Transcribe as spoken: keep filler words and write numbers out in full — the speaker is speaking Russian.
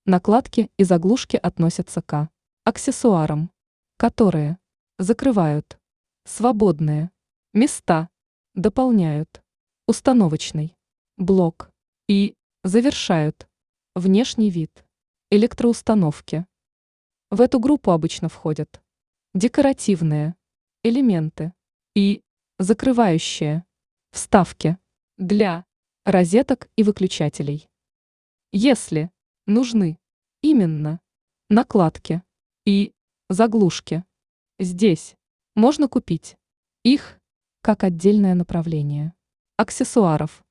Накладки и заглушки относятся к аксессуарам, которые закрывают свободные места, дополняют установочный блок и завершают внешний вид электроустановки. В эту группу обычно входят декоративные элементы и закрывающие вставки для розеток и выключателей. Если нужны именно накладки и заглушки, здесь можно купить их как отдельное направление аксессуаров.